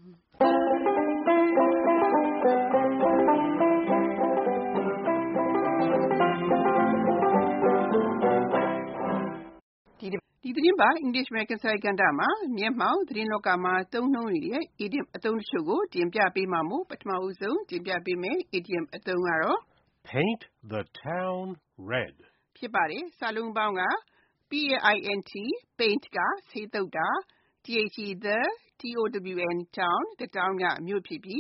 ဒီသတင်းပါ English American စာကဏ္ဍမှာမျက်မှောက်သတင်းလောကမှာသုံးနှုန်းနေတဲ့ idiom အသုံးတချို့ကိုတင်ပြပေးမှာမို့ပထမဦးဆုံးတင်ပြပေးမယ် idiom အသုံးကတော့ Paint the town red ဖြစ်ပါတယ်။စာလုံးပေါင်းက paint ကဆေးသုတ်တာ the town the town ကမြို့ဖြစ်ပြီး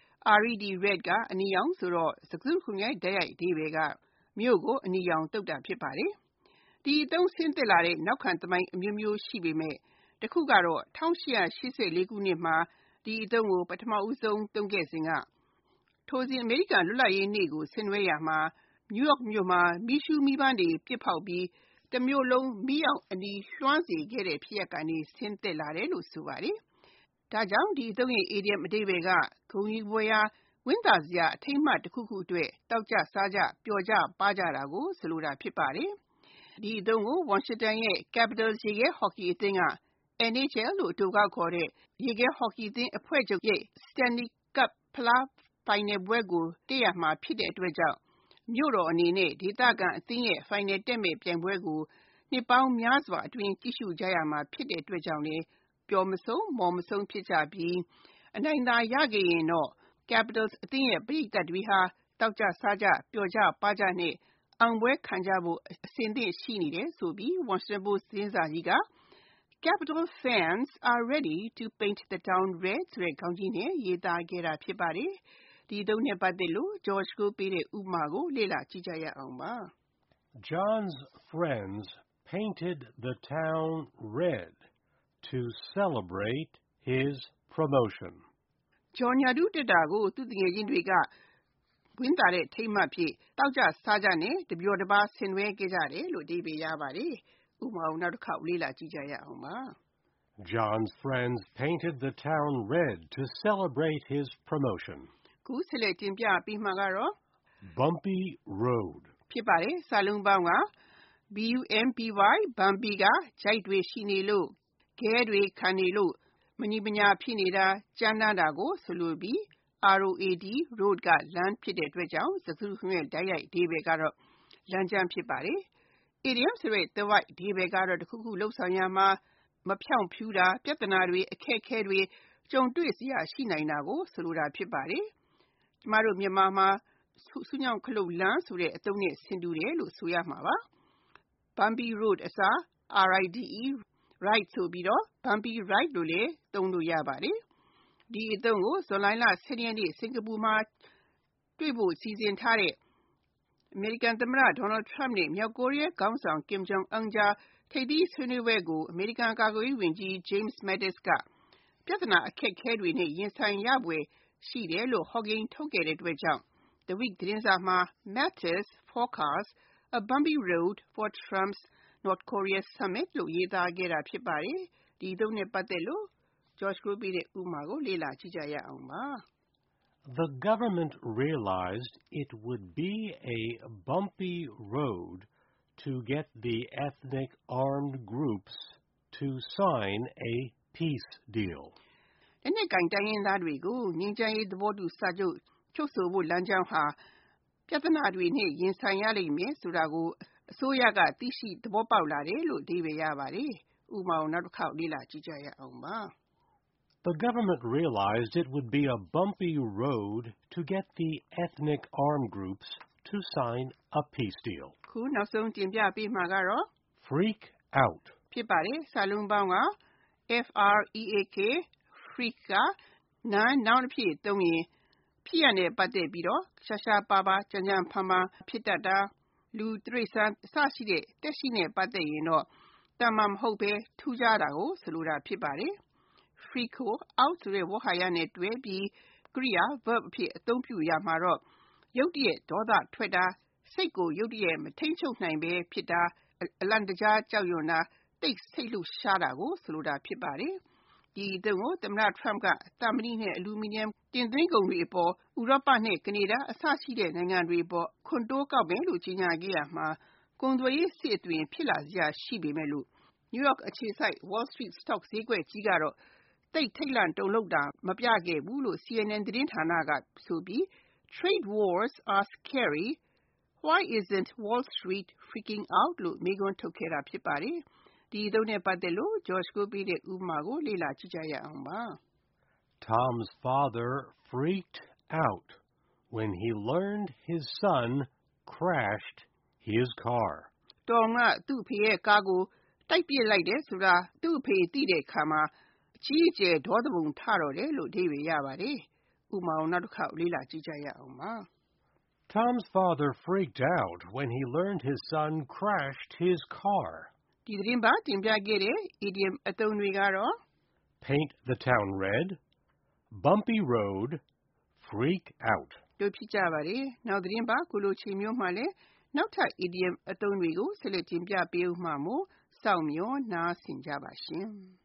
red ကအနီရောင်ဆိုတော့စကားစုတခုလုံးရဲ့တိုက်ရိုက်အဓိပ္ပာယ်ကမြို့ကိုအနီရောင်သုတ်တာဖြစ်ပါတယ်။ဒီအသုံးဆင်းသက်လာတဲ့နောက်ခံသမိုင်းအမျိုးမျိုးရှိပေမဲ့တခုကတော့1884ခုနှစ်မှာဒီအသုံးကိုပထမဦးဆုံးသုံးခဲ့စဉ်ကထိုစဉ်အမေရိကန်လွတ်လပ်ရေးနေ့ကိုဆင်နွှဲရာမှာနယူးယောက်မြို့မှာမီးရှူးမီးပန်းတွေပစ်ဖောက်ပြီးတမြို့လုံးမီးအောင်အနီလွှမ်းစေခဲ့တဲ့ဖြစ်ရပ်ကနေဆင်းသက်လာတယ်လို့ဆိုပါတယ်။ဒါကြောင့်ဒီအသုံးရဲ့ idiom အဓိပ္ပာယ်ကဂုဏ်ယူဖွယ်ရာဝမ်းသာစရာအထိမ်းအမှတ်တစ်ခုခုအတွက်တောက်ကြစားကြပျော်ကြပါကြတာကိုဆိုလိုတာဖြစ်ပါတယ်။ဒီအသုံးကိုဝါရှင်တန်ရဲ့ Capitals ရေခဲဟော်ကီအသင်းက NHL လို့အတိုကောက်ခေါ်တဲ့ရေခဲဟော်ကီအသင်းအဖွဲ့ချုပ်ရဲ့ Stanley Cup ဖလားဖိုင်နယ်ပွဲကိုတက်ရမှာဖြစ်တဲ့အတွက်ကြောင့်မြို့တော်အနေနဲ့ဒေသခံအသင်းရဲ့ဖိုင်နယ်တက်မဲ့ပြိုင်ပွဲကိုနှစ်ပေါင်းများစွာအတွင်းကြည့်ရှုကြရမှာဖြစ်တဲ့အတွက်ကြောင့်လည်းပျော်မဆုံးမော်မဆုံးဖြစ်ကြပြီးအနိုင်သာရခဲ့ရင်တော့ Capitals အသင်းရဲ့ပရိသတ်တွေဟာတောက်ကြစားကြပျော်ကြပါကြနဲ့အောင်ပွဲခံကြဖို့အစဉ်သင့်ရှိနေတယ်ဆိုပြီး Washington Post သတင်းစာကြီးက Capital fans are ready to paint the town red ဆိုတဲ့ခေါင်းကြီးနဲ့ရေးသားခဲ့တာဖြစ်ပါတယ်။ဒီအသုံးနဲ့ပတ်သက်လို့ George ကိုပေးတဲ့ဥပမာကိုလေ့လာကြည့်ကြရအောင်ပါ။ John's friends painted the town red to celebrate his promotion. John ညာတူတက်တာကိုသူ့တငယ်ချင်းတွေကဝင်းတာတဲ့ထိမ်းမှတ်ဖြစ်တောက်ကြစားကြနဲ့တပျော်တပါးဆင်နွှဲခဲ့ကြတယ်လို့အဓိပ္ပာယ်ရပါတယ်။ဥပမာကိုနောက်တစ်ခေါက်လေ့လာကြည့်ကြရအောင်ပါ။ John's friends painted the town red to celebrate his promotion. ခုဆက်လက်တင်ပြပြီးမှကတော့ Bumpy road ဖြစ်ပါတယ်။စာလုံးပေါင်းက bumpy bumpy ကဂျိုက်တွေရှိနေလို့ခဲတွေခံနေလို့မညီမညာဖြစ်နေတာကြမ်းတမ်းတာကိုဆိုလိုပြီးroad ကလမ်းဖြစ်တဲ့အတွက်ကြောင့်စကားစုတခုလုံးရဲ့တိုက်ရိုက်အဓိပ္ပာယ်ကတော့လမ်းကြမ်းဖြစ်ပါတယ်။ idiom ဆိုတဲ့သွယ်ဝိုက်အဓိပ္ပာယ်ကတော့တခုခုလှုပ်ဆောင်ရမှာမဖြောင့်ဖြူးတာပြဿနာတွေအခက်အခဲတွေကြုံတွေ့စရာရှိနိုင်တာကိုဆိုလိုတာဖြစ်ပါတယ်။ကျမတို့မြန်မာမှာဆူညောင်ခလုတ်လမ်းဆိုတဲ့အသုံးနဲ့ဆင်တူတယ်လို့ဆိုရမှာပါ။ Bumpy road အစား ride right ဆိုပြီးတော့ bumpy ride လို့လည်းသုံးလို့ရပါတယ်။ဒီအသုံးကိုဇွန်လ10ရက်နေ့စင်ကာပူမှာတွေ့ဖို့စီစဉ်ထားတဲ့အမေရိကန်သမ္မတ Donald Trump နဲ့မြောက်ကိုရီးယားခေါင်းဆောင် Kim Jong Un ကြားထိပ်သီးဆွေးနွေးပွဲကိုအမေရိကန်ကာကွယ်ရေးဝန်ကြီး James Mattis ကပြဿနာအခက်အခဲတွေနဲ့ရင်ဆိုင်ရဖွယ်ရှိတယ်လို့ဟောကိန်းထုတ်ခဲ့တဲ့အတွက်ကြောင့် The Week သတင်းစာမှာ Mattis forecasts a bumpy road for Trump's North Korea summit လို့ရေးသားခဲ့တာဖြစ်ပါတယ်။ဒီအသုံးနဲ့ပတ်သက်လို့ George ကိုပေးတဲ့ဥပမာကိုလေ့လာကြည့်ကြရအောင်ပါ။ The government realized it would be a bumpy road to get the ethnic armed groups to sign a peace deal. လက်နက်ကင်တိုင်းရင်းသားတွေကိုငြိမ်းချမ်းရေးသဘောတူစာချုပ်ချုပ်ဆိုဖို့လမ်းကြောင်းဟာပြဿနာတွေနဲ့ရင်ဆိုင်ရလိမ့်မယ်ဆိုတာကိုအစိုးရကသိရှိသဘောပေါက်လာတယ်လို့အဓိပ္ပာယ်ရပါတယ်။ဥပမာကိုနောက်တစ်ခေါက်လေ့လာကြည့်ကြရအောင်ပါ။ The government realized it would be a bumpy road to get the ethnic armed groups to sign a peace deal. ခုနောက်ဆုံးတင်ပြပေးမှာကတော့ Freak out ဖြစ်ပါတယ်။စာလုံးပေါင်းက freak ကnoun အဖြစ်သုံးရင်ဖြစ်ရတဲ့ပတ်သက်ပြီးတော့ရှားရှားပါးပါးကြမ်းကြမ်းဖန်ဖန်ဖြစ်တတ်တာလူတိရစ္ဆာန်အစရှိတဲ့တက်ရှိနဲ့ပတ်သက်ရင်တော့တမန်မဟုတ်ပဲထူးခြားတာကိုဆိုလိုတာဖြစ်ပါတယ်။ Freak ကို out ဆိုတဲ့ဝေါဟာရနဲ့တွဲပြီးကရိယာ verb အဖြစ်အသုံးပြုရမှာတော့ရုတ်တရက်ဒေါသထွက်တာစိတ်ကိုရုတ်တရက်မထိန်ချုပ်နိုင်ပဲဖြစ်တာအလန့်တကြားကြောက်ရွံ့တာတိတ်ဆိတ်လှုပ်ရှားတာကိုဆိုလိုတာဖြစ်ပါတယ်။ဒီအသုံးကိုသမ္မတ Trump ကသံမဏိနဲ့အလူမီနီယံတင်သွင်းကုန်တွေအပေါ်ဥရောပနဲ့ကနေဒါအစရှိတဲ့နိုင်ငံတွေအပေါ်ခွန်တိုးကောက်မယ်လို့ကြေညာခဲ့ရမှာကုန်သွယ်ရေးစစ်အသွင်ဖြစ်လာစရာရှိပေမဲ့လို့ New York အခြေစိုက် Wall Street Stock ဈေးကွက်ကြီးကတော့သိပ်ထိတ်လန့်တုန်လှုပ်တာမပြခဲ့ဘူးလို့ CNN သတင်းဌာနကဆိုပြီး Trade wars are scary. Why isn't Wall Street freaking out လို့မေးခွန်းထုတ်ခဲ့တာဖြစ်ပါတယ်။ဒီအသုံးနဲ့ပတ်သက်လို့ George ကိုပေးတဲ့ဥပမာကိုလေ့လာကြည့်ကြရအောင်ပါ။ Tom's father freaked out when he learned his son crashed his car. Tom ကသူ့အဖေရဲ့ကားကိုတိုက်ပစ်လိုက်တယ်ဆိုတာသူ့အဖေသိတဲ့အခါမှာအကြီးအကျယ်ဒေါသပုံထတော့တယ်လို့အဓိပ္ပာယ်ရပါတယ်။ဥပမာကိုနောက်တစ်ခေါက်လေ့လာကြည့်ကြရအောင်ပါ။ Tom's father freaked out when he learned his son crashed his car. ဒီသတင်းပတ်တင်ပြခဲ့တဲ့ idiom အသုံးတွေကတော့ paint the town red, bumpy road, freak out တို့ဖြစ်ကြပါတယ်။နောက်သတင်းပတ်ကိုလိုချိန်မျိုးမှလည်းနောက်ထပ် idiom အသုံးတွေကိုဆက်လက်တင်ပြပေးဦးမှာမို့စောင့်မျှော်နားဆင်ကြပါရှင်။